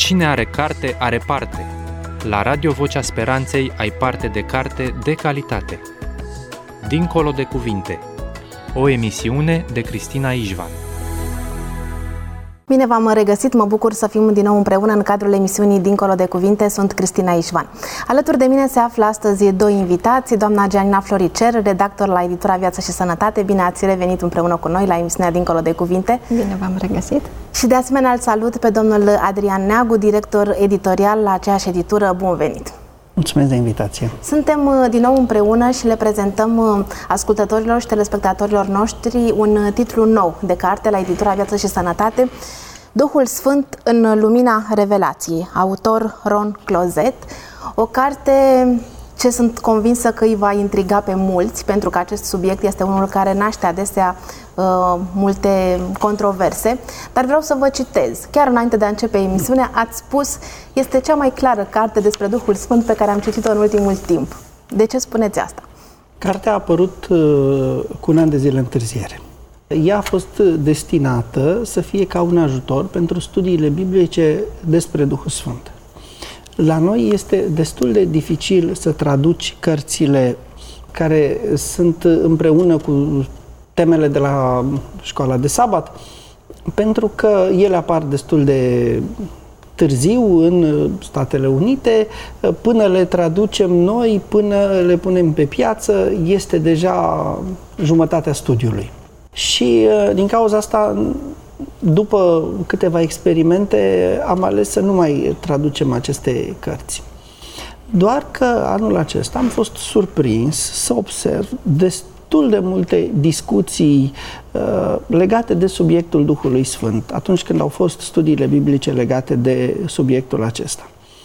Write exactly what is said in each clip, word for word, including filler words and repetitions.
Cine are carte, are parte. La Radio Vocea Speranței ai parte de carte de calitate. Dincolo de cuvinte. O emisiune de Cristina Ișvan. Bine v-am regăsit, mă bucur să fim din nou împreună în cadrul emisiunii Dincolo de Cuvinte. Sunt Cristina Ișvan. Alături de mine se află astăzi doi invitați, doamna Gianina Floricer, redactor la editura Viață și Sănătate. Bine ați revenit împreună cu noi la emisiunea Dincolo de Cuvinte. Bine v-am regăsit. Și de asemenea îl salut pe domnul Adrian Neagu, director editorial la aceeași editură. Bun venit! Mulțumesc de invitație! Suntem din nou împreună și le prezentăm ascultătorilor și telespectatorilor noștri un titlu nou de carte la editura Viață și Sănătate, Duhul Sfânt în lumina revelației, autor Ron Clozet, o carte ce sunt convinsă că îi va intriga pe mulți, pentru că acest subiect este unul care naște adesea uh, multe controverse, dar vreau să vă citez. Chiar înainte de a începe emisiunea, ați spus, este cea mai clară carte despre Duhul Sfânt pe care am citit-o în ultimul timp. De ce spuneți asta? Cartea a apărut uh, cu un an de zile întârziere. Ea a fost destinată să fie ca un ajutor pentru studiile biblice despre Duhul Sfânt. La noi este destul de dificil să traduci cărțile care sunt împreună cu temele de la școala de sabat, pentru că ele apar destul de târziu în Statele Unite. Până le traducem noi, până le punem pe piață, este deja jumătatea studiului. Și din cauza asta, după câteva experimente, am ales să nu mai traducem aceste cărți. Doar că anul acesta am fost surprins să observ destul de multe discuții uh, legate de subiectul Duhului Sfânt, atunci când au fost studiile biblice legate de subiectul acesta.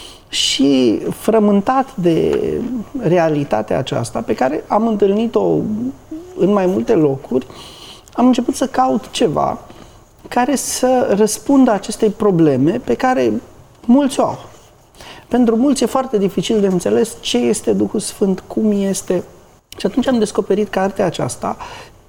Și frământat de realitatea aceasta, pe care am întâlnit-o în mai multe locuri, am început să caut ceva care să răspundă acestei probleme pe care mulți o au. Pentru mulți e foarte dificil de înțeles ce este Duhul Sfânt, cum este. Și atunci am descoperit cartea aceasta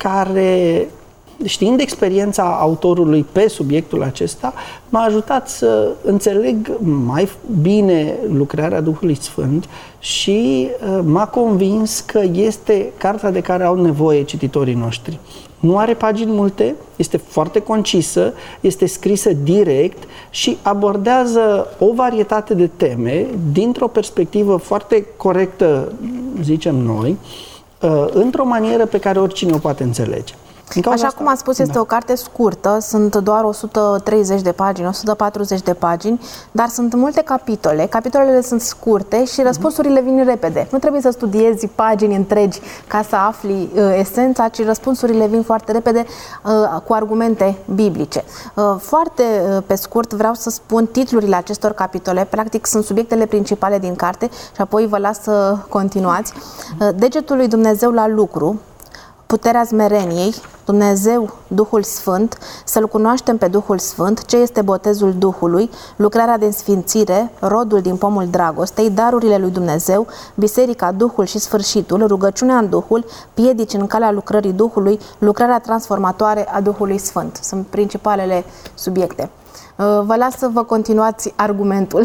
care, știind experiența autorului pe subiectul acesta, m-a ajutat să înțeleg mai bine lucrarea Duhului Sfânt și uh, m-a convins că este cartea de care au nevoie cititorii noștri. Nu are pagini multe, este foarte concisă, este scrisă direct și abordează o varietate de teme dintr-o perspectivă foarte corectă, zicem noi, într-o manieră pe care oricine o poate înțelege. Așa asta, cum ați spus, este da. o carte scurtă, sunt doar o sută treizeci de pagini, o sută patruzeci de pagini, dar sunt multe capitole, capitolele sunt scurte și răspunsurile vin repede. Nu trebuie să studiezi pagini întregi ca să afli uh, esența, ci răspunsurile vin foarte repede uh, cu argumente biblice. Uh, foarte uh, pe scurt vreau să spun titlurile acestor capitole, practic sunt subiectele principale din carte și apoi vă las să continuați. Uh, Degetul lui Dumnezeu la lucru, Puterea smereniei, Dumnezeu, Duhul Sfânt, să-L cunoaștem pe Duhul Sfânt, ce este botezul Duhului, lucrarea de însfințire, rodul din pomul dragostei, darurile lui Dumnezeu, biserica, Duhul și sfârșitul, rugăciunea în Duhul, piedici în calea lucrării Duhului, lucrarea transformatoare a Duhului Sfânt. Sunt principalele subiecte. Vă las să vă continuați argumentul.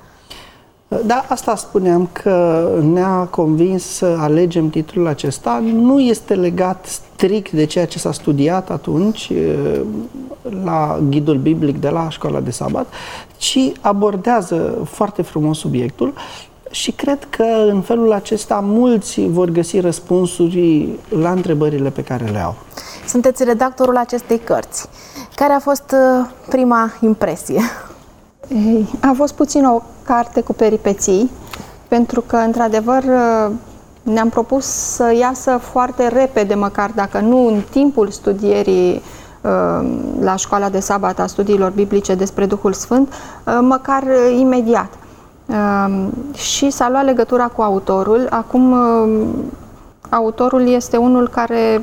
Da, asta spuneam, că ne-a convins să alegem titlul acesta. Nu este legat strict de ceea ce s-a studiat atunci la ghidul biblic de la școala de sabat, ci abordează foarte frumos subiectul și cred că în felul acesta mulți vor găsi răspunsuri la întrebările pe care le au. Sunteți redactorul acestei cărți. Care a fost prima impresie? A fost puțin o carte cu peripeții, pentru că, într-adevăr, ne-am propus să iasă foarte repede, măcar dacă nu în timpul studierii la școala de sabat a studiilor biblice despre Duhul Sfânt, măcar imediat. Și s-a luat legătura cu autorul. Acum, autorul este unul care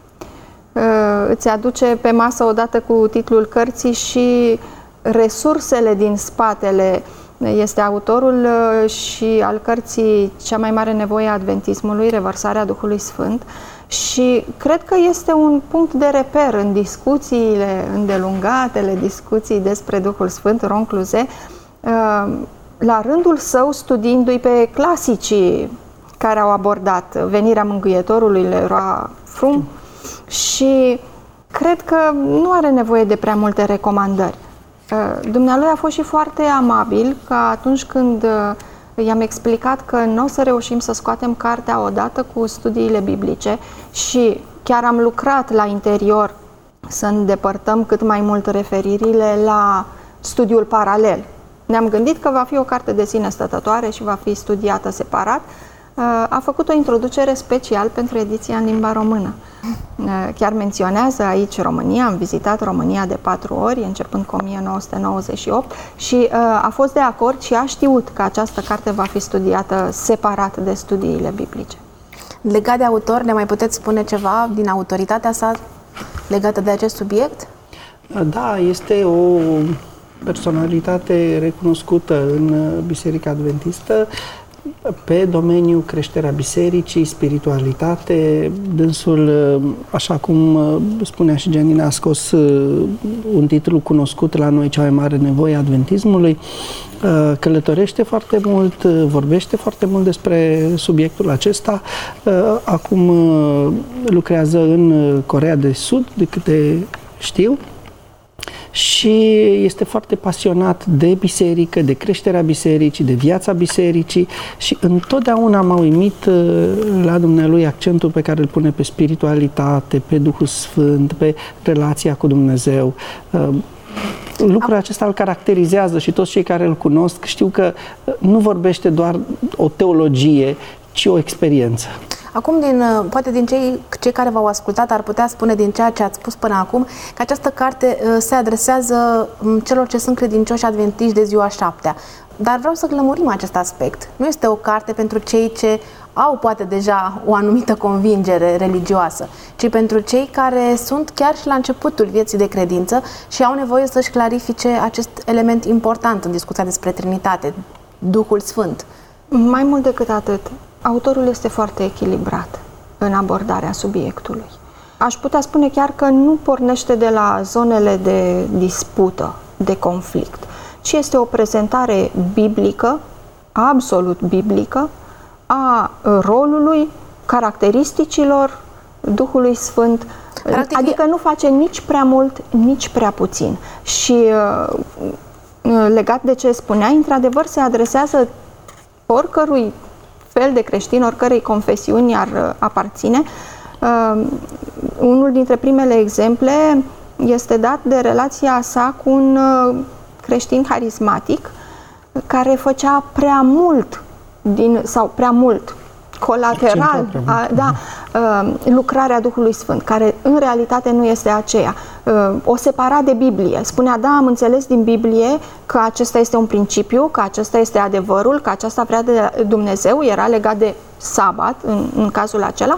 îți aduce pe masă odată cu titlul cărții și resursele din spatele. Este autorul și al cărții Cea mai mare nevoie a adventismului, Revărsarea Duhului Sfânt, și cred că este un punct de reper în discuțiile îndelungatele, discuții despre Duhul Sfânt, Ron Clozet, la rândul său studiindu-i pe clasicii care au abordat venirea Mângâietorului, Leroy Frum, și cred că nu are nevoie de prea multe recomandări. Dumnealui a fost și foarte amabil, că atunci când i-am explicat că nu o să reușim să scoatem cartea odată cu studiile biblice și chiar am lucrat la interior să îndepărtăm cât mai mult referirile la studiul paralel. Ne-am gândit că va fi o carte de sine stătătoare și va fi studiată separat. A făcut o introducere special pentru ediția în limba română. Chiar menționează aici România, am vizitat România de patru ori, începând cu o mie nouă sute nouăzeci și opt, și a fost de acord și a știut că această carte va fi studiată separat de studiile biblice. Legat de autor, ne mai puteți spune ceva din autoritatea sa legată de acest subiect? Da, este o personalitate recunoscută în Biserica Adventistă pe domeniul creșterea bisericii, spiritualitate. Dânsul, așa cum spunea și Gianina, a scos un titlu cunoscut la noi, Cea mai mare nevoie a adventismului. Călătorește foarte mult, vorbește foarte mult despre subiectul acesta. Acum lucrează în Coreea de Sud, de câte știu, și este foarte pasionat de biserică, de creșterea bisericii, de viața bisericii, și întotdeauna m-a uimit la dumnealui accentul pe care îl pune pe spiritualitate, pe Duhul Sfânt, pe relația cu Dumnezeu. Lucrul acesta îl caracterizează și toți cei care îl cunosc știu că nu vorbește doar o teologie, ci o experiență. Acum, din, poate din cei, cei care v-au ascultat ar putea spune din ceea ce ați spus până acum că această carte se adresează celor ce sunt credincioși adventiști de ziua șaptea. Dar vreau să lămurim acest aspect. Nu este o carte pentru cei ce au poate deja o anumită convingere religioasă, ci pentru cei care sunt chiar și la începutul vieții de credință și au nevoie să-și clarifice acest element important în discuția despre Trinitate, Duhul Sfânt. Mai mult decât atât, autorul este foarte echilibrat în abordarea subiectului. Aș putea spune chiar că nu pornește de la zonele de dispută, de conflict, ci este o prezentare biblică, absolut biblică, a rolului, caracteristicilor Duhului Sfânt. Practic, adică nu face nici prea mult, nici prea puțin. Și legat de ce spuneai, într-adevăr se adresează oricărui fel de creștin, oricărei confesiuni ar aparține. Uh, unul dintre primele exemple este dat de relația sa cu un uh, creștin harismatic care făcea prea mult din, sau prea mult colateral, prea mult. A, da, uh, lucrarea Duhului Sfânt, care în realitate nu este aceea. Uh, o separa de Biblie. Spunea, da, am înțeles din Biblie că acesta este un principiu, că acesta este adevărul, că aceasta vrea de Dumnezeu, era legat de sabat în, în cazul acela,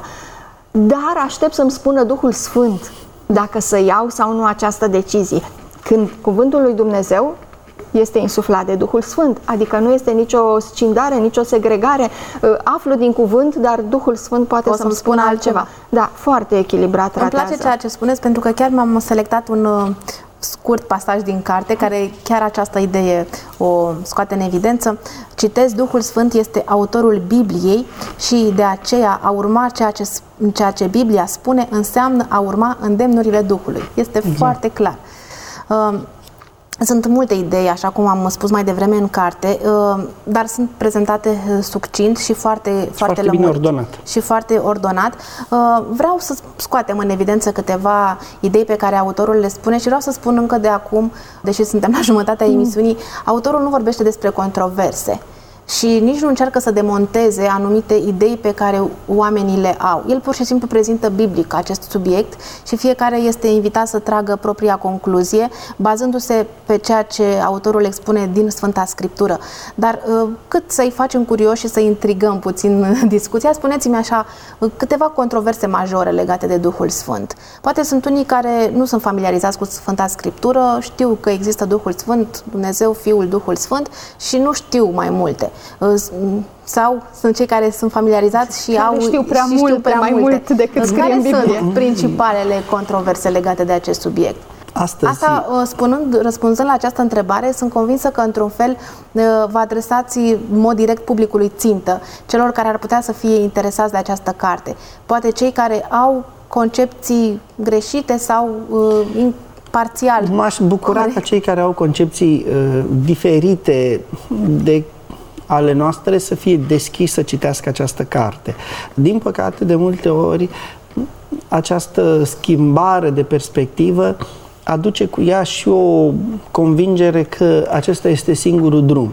dar aștept să-mi spună Duhul Sfânt dacă să iau sau nu această decizie. Când cuvântul lui Dumnezeu este insuflat de Duhul Sfânt, adică nu este nicio scindare, nicio segregare. Aflu din cuvânt, dar Duhul Sfânt poate să-mi spună altceva. altceva. Da, foarte echilibrat tratează. Îmi place ceea ce spuneți, pentru că chiar m-am selectat un uh, scurt pasaj din carte, care chiar această idee o scoate în evidență. Citez, Duhul Sfânt este autorul Bibliei și de aceea a urma ceea ce, ceea ce Biblia spune înseamnă a urma îndemnurile Duhului. Este exact. Foarte clar. Uh, Sunt multe idei, așa cum am spus mai devreme în carte, dar sunt prezentate succint și foarte, și foarte, foarte bine ordonat. Și foarte ordonat. Vreau să scoatem în evidență câteva idei pe care autorul le spune și vreau să spun încă de acum, deși suntem la jumătatea emisiunii, autorul nu vorbește despre controverse și nici nu încearcă să demonteze anumite idei pe care oamenii le au. El pur și simplu prezintă biblic acest subiect și fiecare este invitat să tragă propria concluzie, bazându-se pe ceea ce autorul expune din Sfânta Scriptură. Dar cât să-i facem curioși și să-i intrigăm puțin discuția, spuneți-mi așa câteva controverse majore legate de Duhul Sfânt. Poate sunt unii care nu sunt familiarizați cu Sfânta Scriptură, știu că există Duhul Sfânt, Dumnezeu, Fiul, Duhul Sfânt și nu știu mai multe. Sau sunt cei care sunt familiarizați și care au știu prea și mult, știu prea mai multe. mult decât scrie care în Biblie. Sunt principalele controverse legate de acest subiect? Astăzi... Asta, spunând, răspunzând la această întrebare, sunt convinsă că, într-un fel, vă adresați în mod direct publicului țintă, celor care ar putea să fie interesați de această carte. Poate cei care au concepții greșite sau uh, parțial. M-aș bucura corect. ca cei care au concepții uh, diferite de ale noastre să fie deschiși să citească această carte. Din păcate, de multe ori, această schimbare de perspectivă aduce cu ea și o convingere că acesta este singurul drum.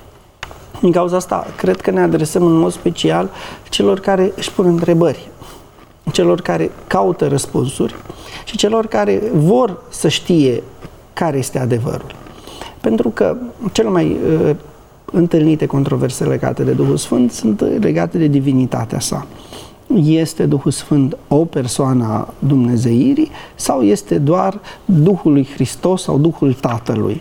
Din cauza asta, cred că ne adresăm în mod special celor care își pun întrebări, celor care caută răspunsuri și celor care vor să știe care este adevărul. Pentru că cele mai uh, întâlnite controverse legate de Duhul Sfânt sunt legate de divinitatea sa. Este Duhul Sfânt o persoană a Dumnezeirii sau este doar Duhul lui Hristos sau Duhul Tatălui?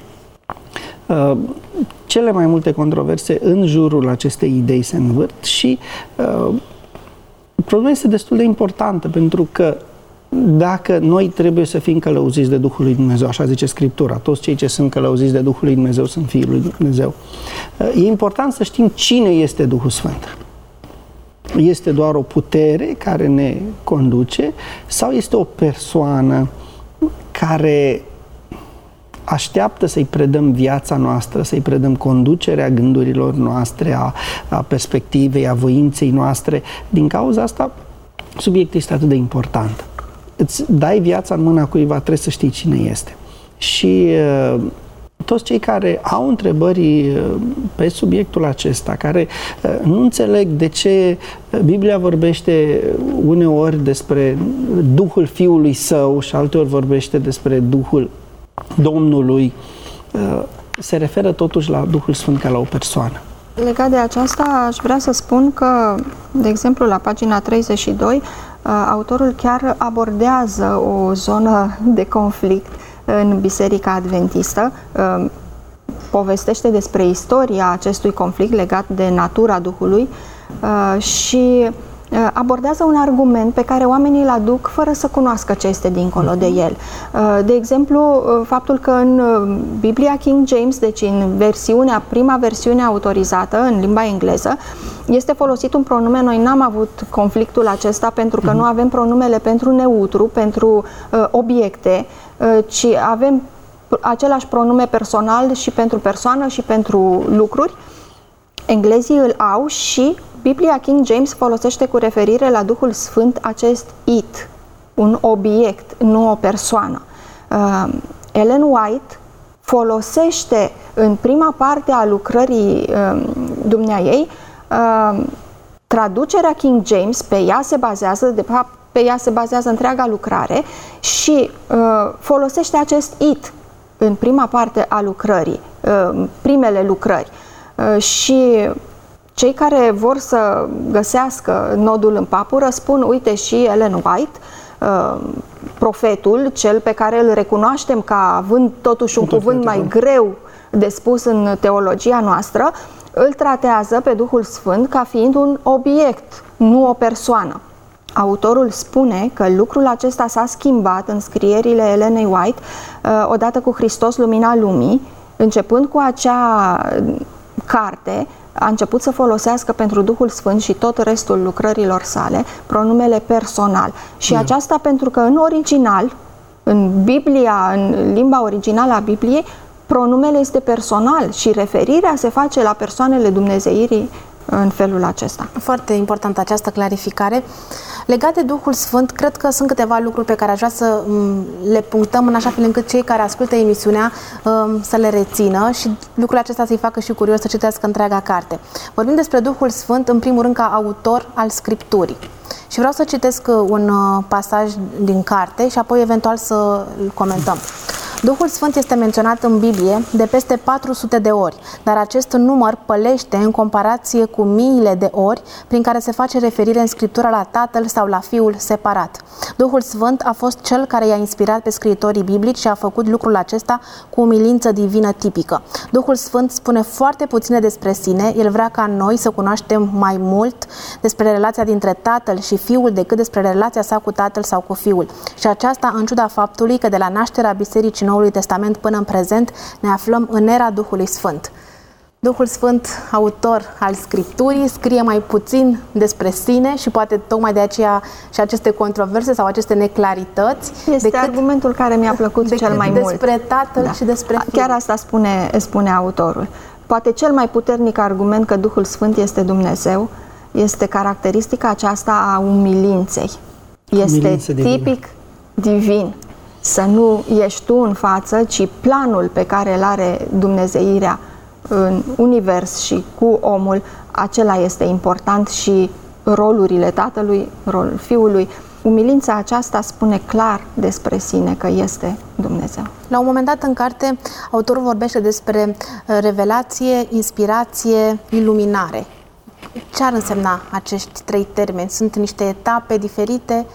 Uh, cele mai multe controverse în jurul acestei idei se învârt și uh, problema este destul de importantă, pentru că dacă noi trebuie să fim călăuziți de Duhul lui Dumnezeu, așa zice Scriptura, toți cei ce sunt călăuziți de Duhul lui Dumnezeu sunt fiii lui Dumnezeu, e important să știm cine este Duhul Sfânt. Este doar o putere care ne conduce sau este o persoană care așteaptă să-i predăm viața noastră, să-i predăm conducerea gândurilor noastre, a, a perspectivei, a voinței noastre. Din cauza asta, subiectul este atât de important. Îți dai viața în mâna cuiva, trebuie să știi cine este. Și uh, toți cei care au întrebări uh, pe subiectul acesta, care uh, nu înțeleg de ce Biblia vorbește uneori despre Duhul Fiului Său și alteori vorbește despre Duhul Domnului, se referă totuși la Duhul Sfânt ca la o persoană. Legat de aceasta, aș vrea să spun că, de exemplu, la pagina treizeci și doi, autorul chiar abordează o zonă de conflict în Biserica Adventistă, povestește despre istoria acestui conflict legat de natura Duhului și abordează un argument pe care oamenii îl aduc fără să cunoască ce este dincolo de el. De exemplu, faptul că în Biblia King James, deci în versiunea, prima versiune autorizată în limba engleză, este folosit un pronume. Noi n-am avut conflictul acesta pentru că nu avem pronumele pentru neutru, pentru uh, obiecte, uh, ci avem același pronume personal și pentru persoană și pentru lucruri. Englezii îl au și Biblia King James folosește cu referire la Duhul Sfânt acest it, un obiect, nu o persoană. Uh, Ellen White folosește în prima parte a lucrării uh, dumneaei uh, traducerea King James, pe ea se bazează, de fapt pe ea se bazează întreaga lucrare și uh, folosește acest it în prima parte a lucrării, uh, primele lucrări. Uh, și cei care vor să găsească nodul în papură spun, uite, și Ellen White, uh, profetul, cel pe care îl recunoaștem ca având totuși un cuvânt mai greu de spus în teologia noastră, îl tratează pe Duhul Sfânt ca fiind un obiect, nu o persoană. Autorul spune că lucrul acesta s-a schimbat în scrierile Ellenei White uh, odată cu Hristos, Lumina Lumii, începând cu acea carte, a început să folosească pentru Duhul Sfânt și tot restul lucrărilor sale pronumele personal. Și mm. aceasta pentru că în original, în Biblia, în limba originală a Bibliei, pronumele este personal și referirea se face la persoanele dumnezeirii în felul acesta. Foarte importantă această clarificare. Legat de Duhul Sfânt, cred că sunt câteva lucruri pe care aș vrea să le punctăm în așa fel încât cei care ascultă emisiunea să le rețină și lucrul acesta să-i facă și curios să citească întreaga carte. Vorbim despre Duhul Sfânt, în primul rând, ca autor al Scripturii. Și vreau să citesc un pasaj din carte și apoi eventual să-l comentăm. Duhul Sfânt este menționat în Biblie de peste patru sute de ori, dar acest număr pălește în comparație cu miile de ori prin care se face referire în Scriptură la Tatăl sau la Fiul separat. Duhul Sfânt a fost cel care i-a inspirat pe scriitorii biblici și a făcut lucrul acesta cu umilință divină tipică. Duhul Sfânt spune foarte puține despre sine, el vrea ca noi să cunoaștem mai mult despre relația dintre Tatăl și Fiul decât despre relația sa cu Tatăl sau cu Fiul. Și aceasta în ciuda faptului că de la nașterea Bisericii Noului Testament până în prezent ne aflăm în era Duhului Sfânt. Duhul Sfânt, autor al Scripturii, scrie mai puțin despre sine și poate tocmai de aceea și aceste controverse sau aceste neclarități. Este decât, argumentul care mi-a plăcut cel mai mult. Despre Tatăl da. și despre Fiul. Chiar asta spune, spune autorul. Poate cel mai puternic argument că Duhul Sfânt este Dumnezeu este caracteristica aceasta a umilinței. Este Umilință tipic divin. divin. Să nu ești tu în față, ci planul pe care îl are dumnezeirea în univers și cu omul, acela este important și rolurile Tatălui, rolul Fiului. Umilința aceasta spune clar despre sine că este Dumnezeu. La un moment dat în carte, autorul vorbește despre revelație, inspirație, iluminare. Ce ar însemna acești trei termeni? Sunt niște etape diferite?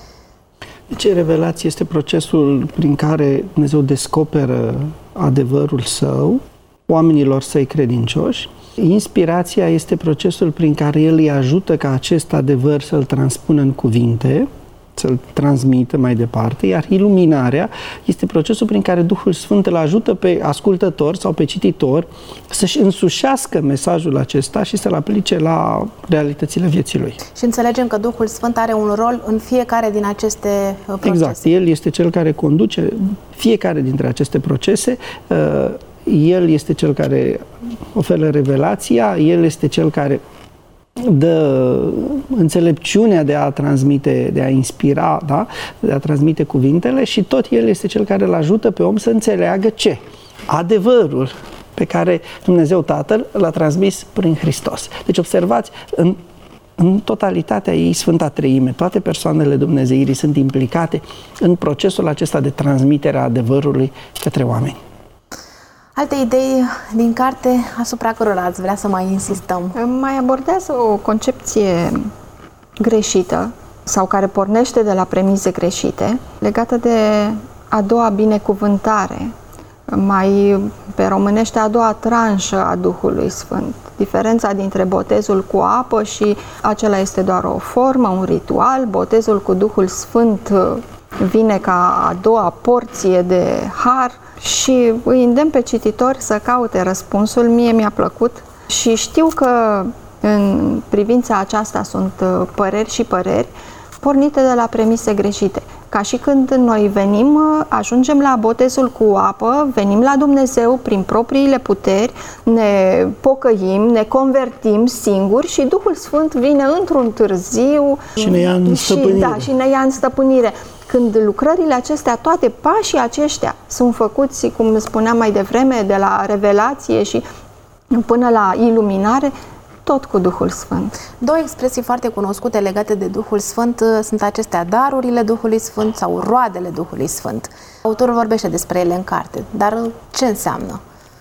Deci, revelație este procesul prin care Dumnezeu descoperă adevărul său oamenilor săi credincioși. Inspirația este procesul prin care El îi ajută ca acest adevăr să-l transpună în cuvinte, să-l transmită mai departe, iar iluminarea este procesul prin care Duhul Sfânt îl ajută pe ascultător sau pe cititor să-și însușească mesajul acesta și să-l aplice la realitățile vieții lui. Și înțelegem că Duhul Sfânt are un rol în fiecare din aceste procese. Exact. El este cel care conduce fiecare dintre aceste procese. El este cel care oferă revelația, El este cel care dă înțelepciunea de a transmite, de a inspira, da? De a transmite cuvintele și tot El este cel care îl ajută pe om să înțeleagă ce? Adevărul pe care Dumnezeu Tatăl l-a transmis prin Hristos. Deci observați, în, în totalitatea ei, Sfânta Treime, toate persoanele Dumnezeirii sunt implicate în procesul acesta de transmitere a adevărului către oameni. Alte idei din carte asupra cărora ați vrea să mai insistăm? Mai abordează o concepție greșită sau care pornește de la premize greșite legată de a doua binecuvântare, mai pe românește a doua tranșă a Duhului Sfânt. Diferența dintre botezul cu apă și acela este doar o formă, un ritual. Botezul cu Duhul Sfânt vine ca a doua porție de har și îi îndemn pe cititori să caute răspunsul. Mie mi-a plăcut și știu că în privința aceasta sunt păreri și păreri pornite de la premise greșite. Ca și când noi venim, ajungem la botezul cu apă, venim la Dumnezeu prin propriile puteri, ne pocăim, ne convertim singuri și Duhul Sfânt vine într-un târziu și ne ia în stăpânire. Și, da, și ne ia în stăpânire. Când lucrările acestea, toate pașii aceștia sunt făcuți, cum spuneam mai devreme, de la revelație și până la iluminare, tot cu Duhul Sfânt. Două expresii foarte cunoscute legate de Duhul Sfânt sunt acestea, darurile Duhului Sfânt sau roadele Duhului Sfânt. Autorul vorbește despre ele în carte, dar ce înseamnă?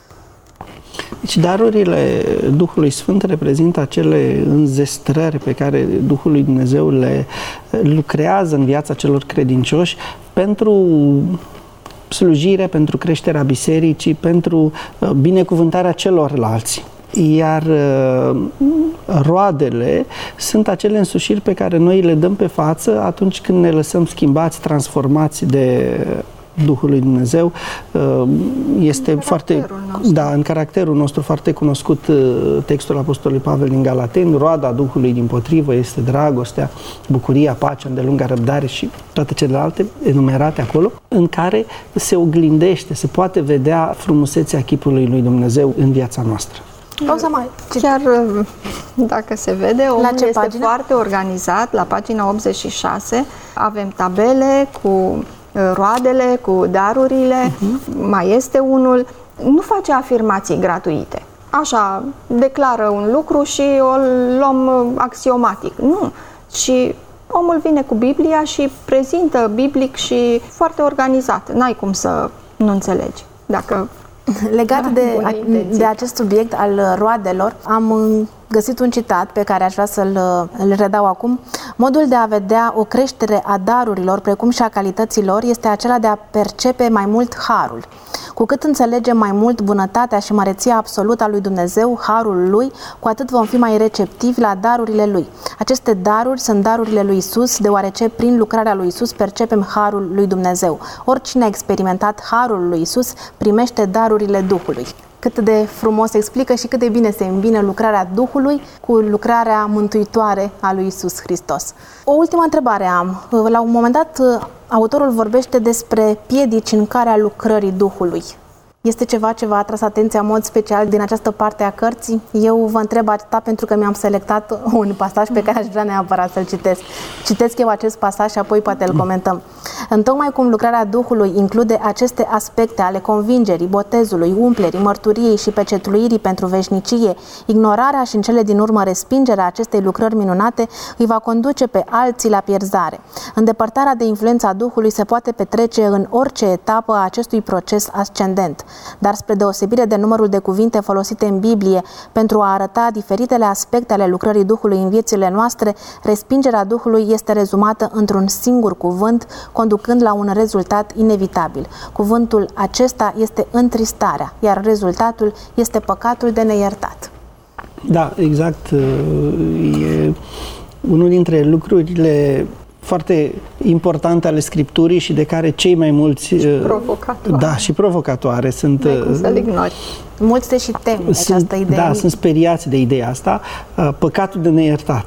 Deci darurile Duhului Sfânt reprezintă acele înzestrări pe care Duhul lui Dumnezeu le lucrează în viața celor credincioși pentru slujire, pentru creșterea bisericii, pentru binecuvântarea celorlalți. Iar uh, roadele sunt acele însușiri pe care noi le dăm pe față atunci când ne lăsăm schimbați, transformați de Duhul lui Dumnezeu. Uh, este în foarte, da, în caracterul nostru foarte cunoscut uh, textul Apostolului Pavel din Galateni. Roada Duhului dimpotrivă este dragostea, bucuria, pacea, îndelunga răbdare și toate celelalte enumerate acolo, în care se oglindește, se poate vedea frumusețea chipului lui Dumnezeu în viața noastră. O să mai... Chiar dacă se vede, omul la ce este pagină? Foarte organizat. La pagina optzeci și șase avem tabele cu roadele, cu darurile, uh-huh. Mai este unul. Nu face afirmații gratuite. Așa, declară un lucru și o luăm axiomatic. Nu, ci omul vine cu Biblia și prezintă biblic și foarte organizat. N-ai cum să nu înțelegi. Dacă Legat da, de, de acest subiect al roadelor, am găsit un citat pe care aș vrea să-l îl redau acum. Modul de a vedea o creștere a darurilor, precum și a calităților, este acela de a percepe mai mult harul. Cu cât înțelegem mai mult bunătatea și măreția absolută a lui Dumnezeu, harul lui, cu atât vom fi mai receptivi la darurile lui. Aceste daruri sunt darurile lui Isus, deoarece prin lucrarea lui Isus percepem harul lui Dumnezeu. Oricine a experimentat harul lui Isus primește darurile Duhului. Cât de frumos explică și cât de bine se îmbină lucrarea Duhului cu lucrarea mântuitoare a lui Isus Hristos. O ultimă întrebare am. La un moment dat, autorul vorbește despre piedici în calea lucrării Duhului. Este ceva ce v-a atras atenția în mod special din această parte a cărții? Eu vă întreb atâta pentru că mi-am selectat un pasaj pe care aș vrea neapărat să-l citesc. Citesc eu acest pasaj și apoi poate îl comentăm. Întocmai cum lucrarea Duhului include aceste aspecte ale convingerii, botezului, umplerii, mărturiei și pecetluirii pentru veșnicie, ignorarea și în cele din urmă respingerea acestei lucrări minunate îi va conduce pe alții la pierzare. Îndepărtarea de influența Duhului se poate petrece în orice etapă a acestui proces ascendent. Dar spre deosebire de numărul de cuvinte folosite în Biblie pentru a arăta diferitele aspecte ale lucrării Duhului în viețile noastre, respingerea Duhului este rezumată într-un singur cuvânt, conducând la un rezultat inevitabil. Cuvântul acesta este întristarea, iar rezultatul este păcatul de neiertat. Da, exact. E unul dintre lucrurile foarte importante ale Scripturii și de care cei mai mulți... Și provocatoare. Da, și provocatoare sunt... Nu ai cum să-l ignori. Mulți se și tem de această idee. Da, sunt speriați de ideea asta. Păcatul de neiertat.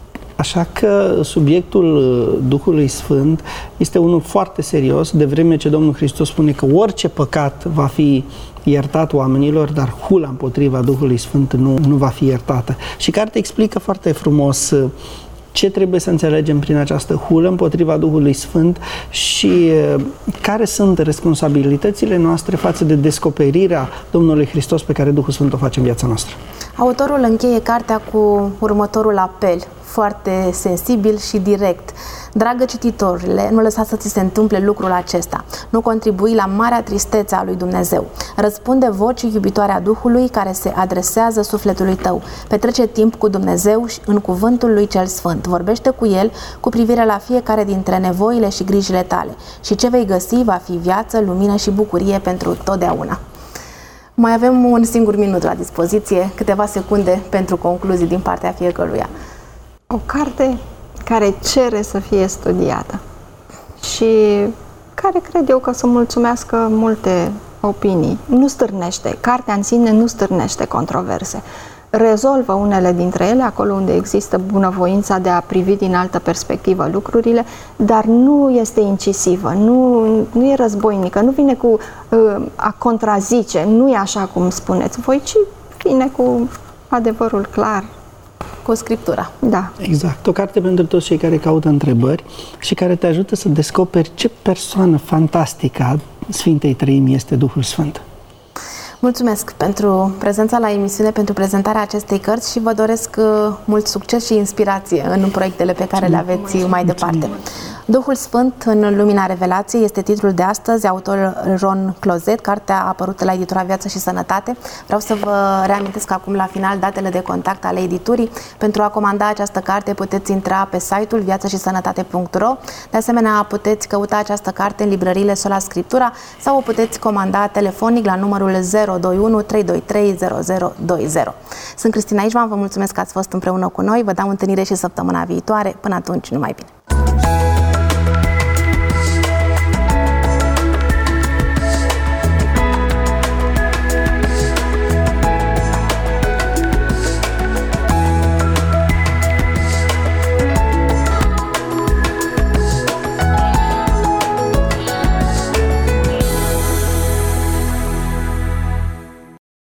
Așa că subiectul Duhului Sfânt este unul foarte serios, de vreme ce Domnul Hristos spune că orice păcat va fi iertat oamenilor, dar hula împotriva Duhului Sfânt nu, nu va fi iertată. Și cartea explică foarte frumos ce trebuie să înțelegem prin această hulă împotriva Duhului Sfânt și care sunt responsabilitățile noastre față de descoperirea Domnului Hristos pe care Duhul Sfânt o face în viața noastră. Autorul încheie cartea cu următorul apel, foarte sensibil și direct. Dragă cititorile, nu lăsa să ți se întâmple lucrul acesta. Nu contribui la marea tristețe a lui Dumnezeu. Răspunde vocii iubitoare a Duhului care se adresează sufletului tău. Petrece timp cu Dumnezeu și în cuvântul lui cel Sfânt. Vorbește cu El cu privire la fiecare dintre nevoile și grijile tale. Și ce vei găsi va fi viață, lumină și bucurie pentru totdeauna. Mai avem un singur minut la dispoziție, câteva secunde pentru concluzii din partea fiecăruia. O carte care cere să fie studiată și care cred eu că să mulțumească multe opinii. Nu stârnește, cartea în sine nu stârnește controverse. Rezolvă unele dintre ele acolo unde există bunăvoința de a privi din altă perspectivă lucrurile, dar nu este incisivă, nu, nu e războinică, nu vine cu uh, a contrazice, nu e așa cum spuneți voi, ci vine cu adevărul clar. Cu Scriptura. Da. Exact. O carte pentru toți cei care caută întrebări și care te ajută să descoperi ce persoană fantastică a Sfintei Treimii este Duhul Sfânt. Mulțumesc pentru prezența la emisiune, pentru prezentarea acestei cărți și vă doresc mult succes și inspirație în proiectele pe care le aveți mai departe. Duhul Sfânt în lumina revelației este titlul de astăzi, autor Ron Clozet, cartea a apărut la editura Viață și Sănătate. Vreau să vă reamintesc acum la final datele de contact ale editurii. Pentru a comanda această carte puteți intra pe site-ul viață și sănătate punct ro. De asemenea, puteți căuta această carte în librăriile Sola Scriptura sau o puteți comanda telefonic la numărul zero doi unu trei doi trei zero zero doi zero. Sunt Cristina Ișvan, vă mulțumesc că ați fost împreună cu noi, vă dau întâlnire și săptămâna viitoare. Până atunci, numai bine!